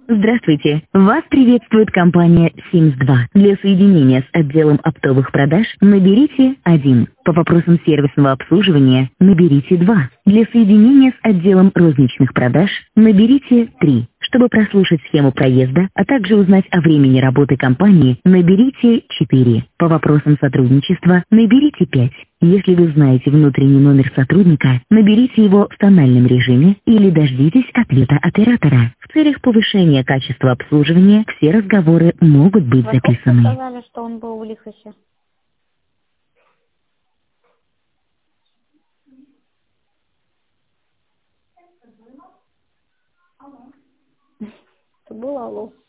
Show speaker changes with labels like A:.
A: Здравствуйте! Вас приветствует компания Sims2. Для соединения с отделом оптовых продаж наберите 1. По вопросам сервисного обслуживания наберите 2. Для соединения с отделом розничных продаж наберите 3. Чтобы прослушать схему проезда, а также узнать о времени работы компании, наберите 4. По вопросам сотрудничества наберите 5. Если вы знаете внутренний номер сотрудника, наберите его в тональном режиме или дождитесь ответа оператора. В целях повышения качества обслуживания все разговоры могут быть
B: Во сколько
A: записаны.
B: сказали, что он был в Лихосе? Это было алло.